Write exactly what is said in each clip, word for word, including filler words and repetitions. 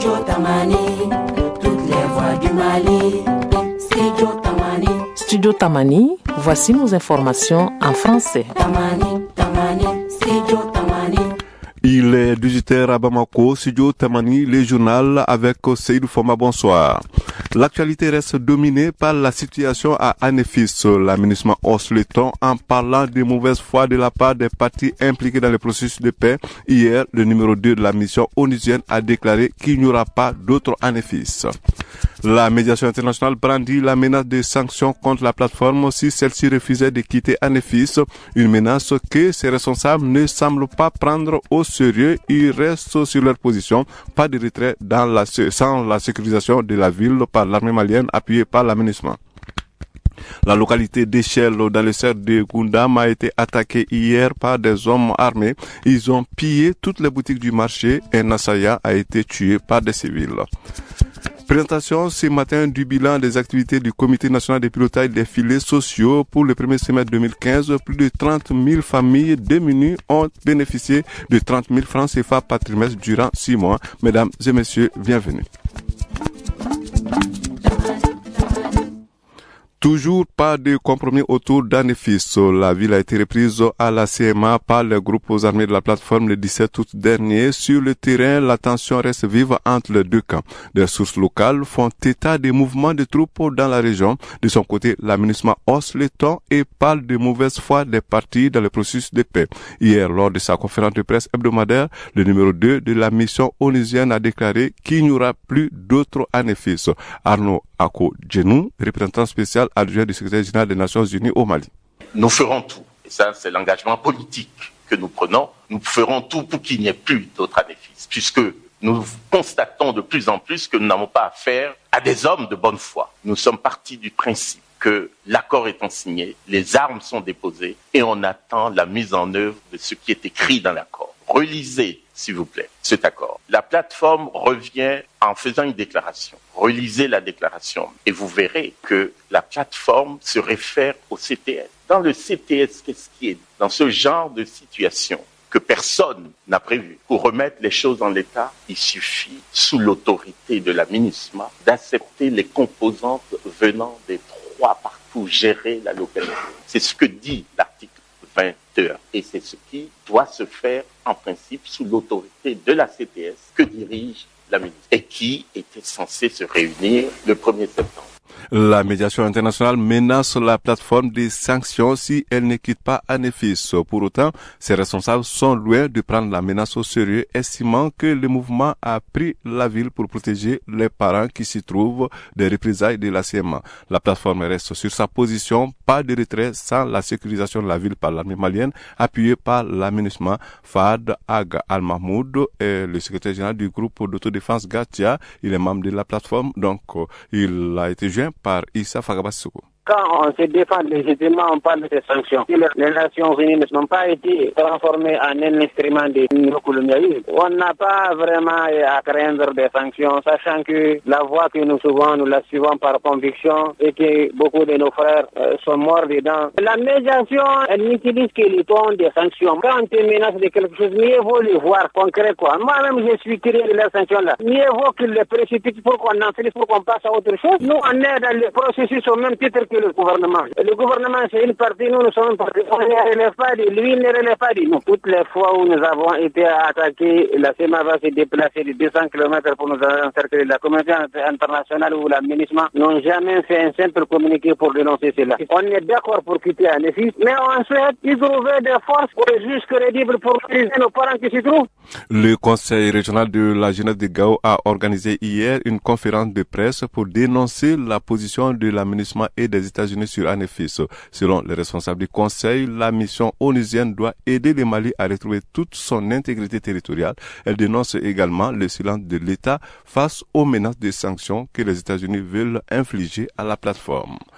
Studio Tamani, toutes les voix du Mali. Studio Tamani. Studio Tamani, voici nos informations en français. Tamani, Tamani, Studio Tamani. Il est dix-huit heures à Bamako, Studio Tamani, les journaux avec Seydou Foma, bonsoir. L'actualité reste dominée par la situation à Anefis. L'aménagement hausse le ton en parlant de mauvaise foi de la part des partis impliqués dans le processus de paix. Hier, le numéro deux de la mission onusienne a déclaré qu'il n'y aura pas d'autres Anefis. La médiation internationale brandit la menace de sanctions contre la plateforme si celle-ci refusait de quitter Anefis, une menace que ses responsables ne semblent pas prendre au sérieux. Ils restent sur leur position, pas de retrait dans la, sans la sécurisation de la ville par l'armée malienne appuyée par l'aménagement. La localité d'Echel dans le cercle de Gundam a été attaquée hier par des hommes armés. Ils ont pillé toutes les boutiques du marché. Un assaillant a été tué par des civils. Présentation ce matin du bilan des activités du Comité national de pilotage des filets sociaux pour le premier semestre deux mille quinze. Plus de trente mille familles démunies ont bénéficié de trente mille francs C F A par trimestre durant six mois. Mesdames et messieurs, bienvenue. Toujours pas de compromis autour d'Anefis. La ville a été reprise à la C M A par les groupes armés de la plateforme le dix-sept août dernier. Sur le terrain, la tension reste vive entre les deux camps. Des sources locales font état des mouvements de troupes dans la région. De son côté, l'aménagement hausse le ton et parle de mauvaise foi des partis dans le processus de paix. Hier, lors de sa conférence de presse hebdomadaire, le numéro deux de la mission onusienne a déclaré qu'il n'y aura plus d'autres Anefis. Arnaud Ako Djenou, représentant spécial adjoint du secrétaire général des Nations Unies au Mali. Nous ferons tout, et ça c'est l'engagement politique que nous prenons, nous ferons tout pour qu'il n'y ait plus d'autres Anefis, puisque nous constatons de plus en plus que nous n'avons pas affaire à des hommes de bonne foi. Nous sommes partis du principe que l'accord étant signé, les armes sont déposées et on attend la mise en œuvre de ce qui est écrit dans l'accord. Relisez, s'il vous plaît, cet accord. La plateforme revient en faisant une déclaration. Relisez la déclaration et vous verrez que la plateforme se réfère au C T S. Dans le C T S, qu'est-ce qui est dans ce genre de situation que personne n'a prévu? Pour remettre les choses en état, il suffit, sous l'autorité de la MINUSMA, d'accepter les composantes venant des trois parties pour gérer la localité. C'est ce que dit l'article vingt et un. Et c'est ce qui doit se faire en principe sous l'autorité de la C T S que dirige la MINUSMA et qui était censée se réunir le premier septembre. La médiation internationale menace la plateforme des sanctions si elle ne quitte pas Anefis. Pour autant, ses responsables sont loin de prendre la menace au sérieux, estimant que le mouvement a pris la ville pour protéger les parents qui s'y trouvent des représailles de la C M A. La plateforme reste sur sa position, pas de retrait sans la sécurisation de la ville par l'armée malienne, appuyée par l'aménagement. Fahd Aga Al-Mahmoud est le secrétaire général du groupe d'autodéfense Gatia. Il est membre de la plateforme, donc il a été joint par Issa Fagabassoukou. Quand on se défend légitimement, on parle de sanctions. Si les Nations Unies n'ont pas été transformées en un instrument de néocolonialisme, on n'a pas vraiment à craindre des sanctions, sachant que la voie que nous suivons, nous la suivons par conviction et que beaucoup de nos frères euh, sont morts dedans. La médiation, elle n'utilise que le ton des sanctions. Quand on te menace de quelque chose, mieux vaut le voir concret, quoi. Moi-même, je suis tiré de les sanctions-là. Mieux vaut qu'ils les précipitent pour qu'on en finisse, pour qu'on passe à autre chose. Nous, on est dans le processus au même titre que le gouvernement. Le gouvernement, c'est une partie, nous, nous sommes une partie. On ne relève pas de lui, ne relève pas de nous. Toutes les fois où nous avons été attaqués, la C E M A va se déplacer de deux cents kilomètres pour nous encercler. La communauté internationale ou la MINUSMA n'ont jamais fait un simple communiqué pour dénoncer cela. On est d'accord pour quitter Anefis, mais on souhaite y trouver des forces pour juste crédibles pour utiliser nos parents qui s'y trouvent. Le Conseil régional de la jeunesse de Gao a organisé hier une conférence de presse pour dénoncer la position de la MINUSMA et des États-Unis sur Anefis. Selon les responsables du Conseil, la mission onusienne doit aider le Mali à retrouver toute son intégrité territoriale. Elle dénonce également le silence de l'État face aux menaces de sanctions que les États-Unis veulent infliger à la plateforme.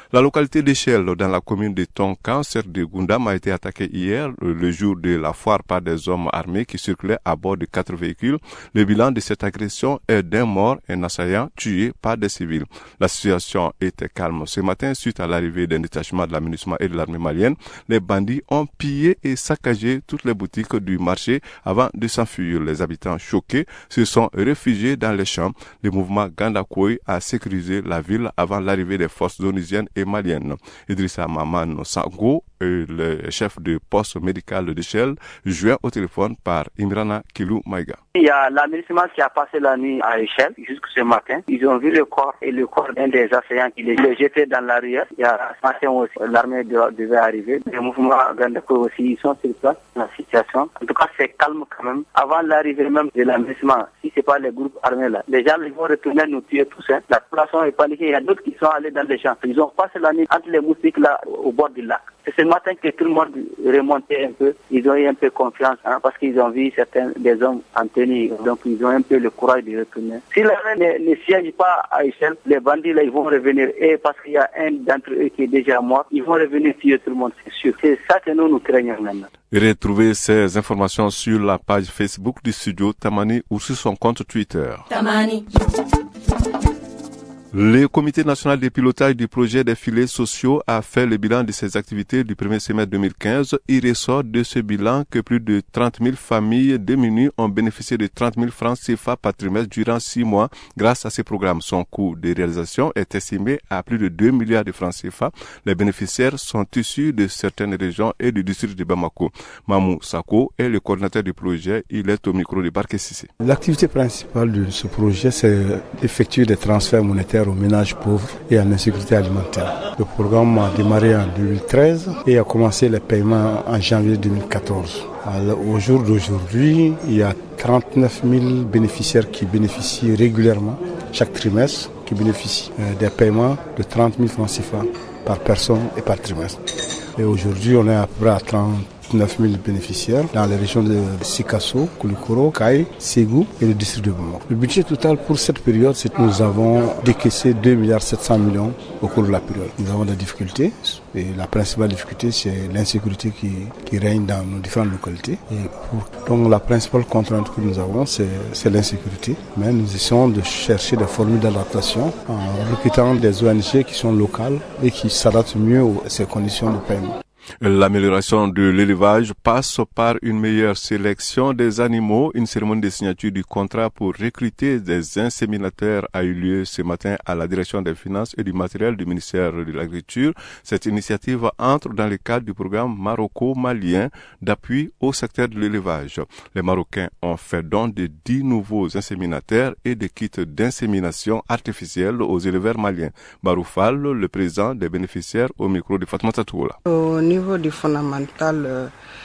La localité d'Échelle, dans la commune de Tonkan, cercle de Gundam, a été attaquée hier, le jour de la foire, par des hommes armés qui circulaient à bord de quatre véhicules. Le bilan de cette agression est d'un mort et un assaillant tué par des civils. La situation était calme ce matin suite à l'arrivée d'un détachement de l'aménagement et de l'armée malienne. Les bandits ont pillé et saccagé toutes les boutiques du marché avant de s'enfuir. Les habitants choqués se sont réfugiés dans les champs. Le mouvement Gandakoy a sécurisé la ville avant l'arrivée des forces onusiennes et maliennes. Idrissa Maman Sango, le chef de poste médical d'Échelle, joint au téléphone par Imrana Kilou Maïga. Il y a l'aménagement qui a passé la nuit à Échelle jusqu'à ce matin. Ils ont vu le corps et le corps d'un des assaillants qui les jeté dans la rivière. Il y a ce matin aussi, l'armée devait arriver. Les mouvements Gandakoy aussi, ils sont sur place. La situation, en tout cas, c'est calme quand même. Avant l'arrivée même de l'aménagement, si c'est pas les groupes armés là, les gens ils vont retourner nous tuer tous. Hein. La population est paniquée. Il y a d'autres qui sont allés dans les champs. Ils ont passé la nuit entre les moustiques là au bord du lac. C'est ce matin que tout le monde remontait un peu. Ils ont eu un peu confiance hein, parce qu'ils ont vu certains des hommes en tenue. Donc ils ont un peu le courage de retourner. Si l'armée ne, ne siège pas à Échelle, les bandits là ils vont revenir. Et parce qu'il y a un d'entre eux qui est déjà mort, ils vont revenir tuer tout le monde, c'est sûr. C'est ça que nous nous craignons maintenant. Retrouvez ces informations sur la page Facebook du studio Tamani ou sur son compte Twitter. Tamani. Le comité national de pilotage du projet des filets sociaux a fait le bilan de ses activités du premier semestre deux mille quinze. Il ressort de ce bilan que plus de trente mille familles démunies ont bénéficié de trente mille francs C F A par trimestre durant six mois grâce à ces programmes. Son coût de réalisation est estimé à plus de deux milliards de francs C F A. Les bénéficiaires sont issus de certaines régions et du district de Bamako. Mamou Sako est le coordinateur du projet. Il est au micro de Barké Sissé. L'activité principale de ce projet, c'est d'effectuer des transferts monétaires aux ménages pauvres et à l'insécurité alimentaire. Le programme a démarré en deux mille treize et a commencé les paiements en janvier deux mille quatorze. Alors, au jour d'aujourd'hui, il y a trente-neuf mille bénéficiaires qui bénéficient régulièrement, chaque trimestre, qui bénéficient des paiements de trente mille francs C F A par personne et par trimestre. Et aujourd'hui, on est à peu près à trente-neuf mille bénéficiaires dans les régions de Sikasso, Koulikoro, Kaï, Ségou et le district de Bamako. Le budget total pour cette période, c'est que nous avons décaissé deux milliards sept cents millions au cours de la période. Nous avons des difficultés et la principale difficulté, c'est l'insécurité qui, qui règne dans nos différentes localités. Et pour, donc la principale contrainte que nous avons, c'est, c'est l'insécurité. Mais nous essayons de chercher des formules d'adaptation en recrutant des O N G qui sont locales et qui s'adaptent mieux à ces conditions de paiement. L'amélioration de l'élevage passe par une meilleure sélection des animaux. Une cérémonie de signature du contrat pour recruter des inséminateurs a eu lieu ce matin à la direction des finances et du matériel du ministère de l'Agriculture. Cette initiative entre dans le cadre du programme maroco-malien d'appui au secteur de l'élevage. Les Marocains ont fait don de dix nouveaux inséminateurs et des kits d'insémination artificielle aux éleveurs maliens. Baroufal, le président des bénéficiaires, au micro de Fatmata Toula. Au niveau du fondamental, euh,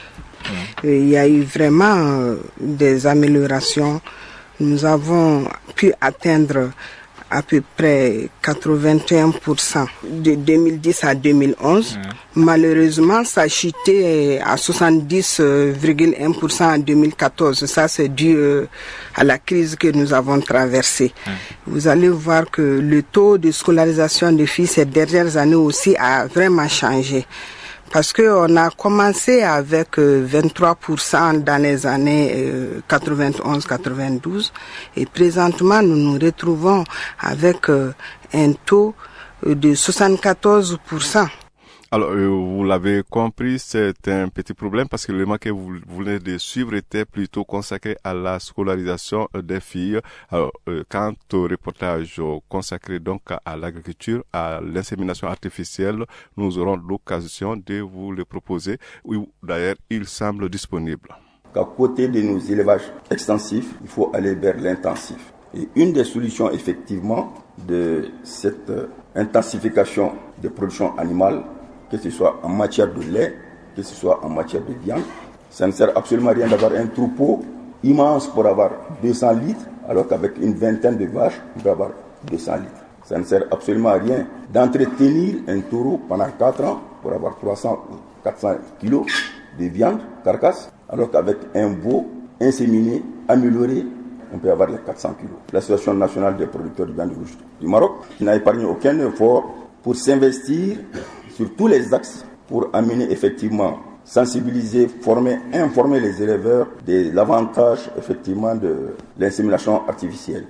ouais. il y a eu vraiment euh, des améliorations. Nous avons pu atteindre à peu près quatre-vingt-un pour cent de deux mille dix à deux mille onze. Ouais. Malheureusement, ça a chuté à soixante-dix virgule un pour cent en deux mille quatorze. Ça, c'est dû euh, à la crise que nous avons traversée. Ouais. Vous allez voir que le taux de scolarisation des filles ces dernières années aussi a vraiment changé. Parce qu'on a commencé avec vingt-trois pour cent dans les années quatre-vingt-onze quatre-vingt-douze et présentement nous nous retrouvons avec un taux de soixante-quatorze pour cent. Alors, euh, vous l'avez compris, c'est un petit problème parce que le manque que vous venez de suivre était plutôt consacré à la scolarisation des filles. Alors, euh, quant au reportage consacré donc à l'agriculture, à l'insémination artificielle, nous aurons l'occasion de vous le proposer. Oui, d'ailleurs, il semble disponible. Qu'à côté de nos élevages extensifs, il faut aller vers l'intensif. Et une des solutions, effectivement, de cette intensification des productions animales, que ce soit en matière de lait, que ce soit en matière de viande. Ça ne sert absolument à rien d'avoir un troupeau immense pour avoir deux cents litres, alors qu'avec une vingtaine de vaches, on peut avoir deux cents litres. Ça ne sert absolument à rien d'entretenir un taureau pendant quatre ans pour avoir trois cents ou quatre cents kilos de viande, carcasse, alors qu'avec un veau inséminé, amélioré, on peut avoir les quatre cents kilos. L'Association nationale des producteurs de viande rouge du Maroc, qui n'a épargné aucun effort pour s'investir sur tous les axes pour amener effectivement, sensibiliser, former, informer les éleveurs de l'avantage effectivement de l'insémination artificielle.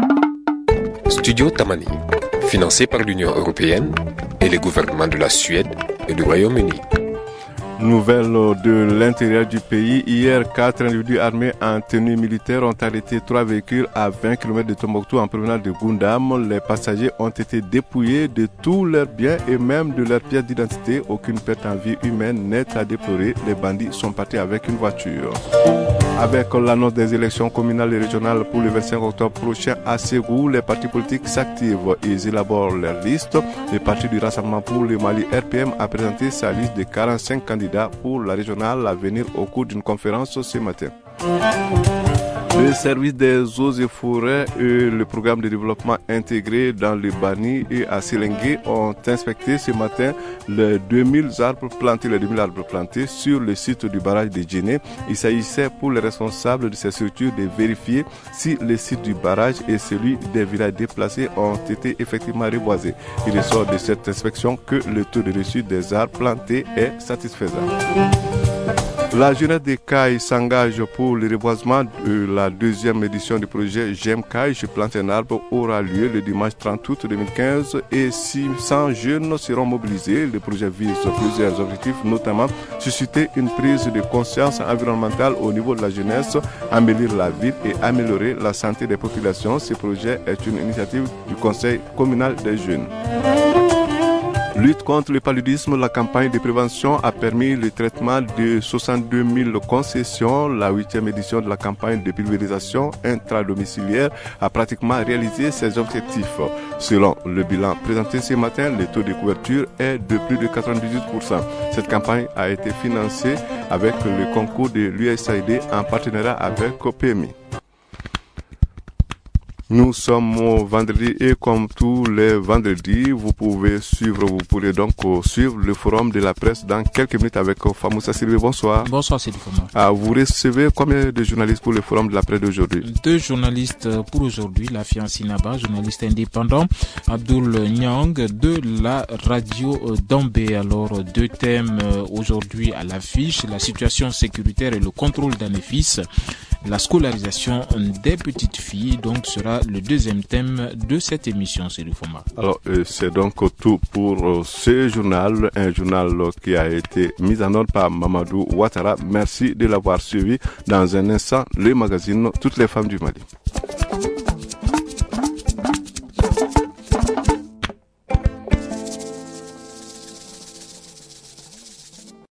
Studio Tamani, financé par l'Union européenne et les gouvernements de la Suède et du Royaume-Uni. Nouvelle de l'intérieur du pays. Hier, quatre individus armés en tenue militaire ont arrêté trois véhicules à vingt kilomètres de Tombouctou en provenance de Goundam. Les passagers ont été dépouillés de tous leurs biens et même de leurs pièces d'identité. Aucune perte en vie humaine n'est à déplorer. Les bandits sont partis avec une voiture. Avec l'annonce des élections communales et régionales pour le vingt-cinq octobre prochain à Ségou, les partis politiques s'activent. Ils élaborent leur liste. Le parti du Rassemblement pour le Mali R P M a présenté sa liste de quarante-cinq candidats pour la régionale à venir au cours d'une conférence ce matin. Le service des eaux et forêts et le programme de développement intégré dans le Bani et à Sélengué ont inspecté ce matin les deux mille arbres plantés, les deux mille arbres plantés sur le site du barrage de Djéné. Il s'agissait pour les responsables de ces structures de vérifier si le site du barrage et celui des villages déplacés ont été effectivement reboisés. Il ressort de cette inspection que le taux de reçu des arbres plantés est satisfaisant. La jeunesse des Cailles s'engage pour le reboisement de la deuxième édition du projet J'aime Caille, je plante un arbre aura lieu le dimanche trente août deux mille quinze et six cents jeunes seront mobilisés. Le projet vise plusieurs objectifs, notamment susciter une prise de conscience environnementale au niveau de la jeunesse, embellir la ville et améliorer la santé des populations. Ce projet est une initiative du Conseil communal des jeunes. Lutte contre le paludisme, la campagne de prévention a permis le traitement de soixante-deux mille concessions. La huitième édition de la campagne de pulvérisation intradomiciliaire a pratiquement réalisé ses objectifs. Selon le bilan présenté ce matin, le taux de couverture est de plus de quatre-vingt-dix-huit pour cent. Cette campagne a été financée avec le concours de l'U S A I D en partenariat avec P M I. Nous sommes au vendredi et comme tous les vendredis, vous pouvez suivre, vous pourrez donc suivre le forum de la presse dans quelques minutes avec Famoussa Sylvie. Bonsoir. Bonsoir Sylvie. Ah, vous recevez combien de journalistes pour le forum de la presse d'aujourd'hui? Deux journalistes pour aujourd'hui, la fiancée Naba, journaliste indépendant, Abdoul Nyang de la radio d'Ambé. Alors, deux thèmes aujourd'hui à l'affiche, la situation sécuritaire et le contrôle d'Anefis. La scolarisation des petites filles, donc, sera le deuxième thème de cette émission, c'est le format. Alors, euh, c'est donc tout pour euh, ce journal, un journal euh, qui a été mis en ordre par Mamadou Ouattara. Merci de l'avoir suivi. Dans un instant, le magazine Toutes les femmes du Mali.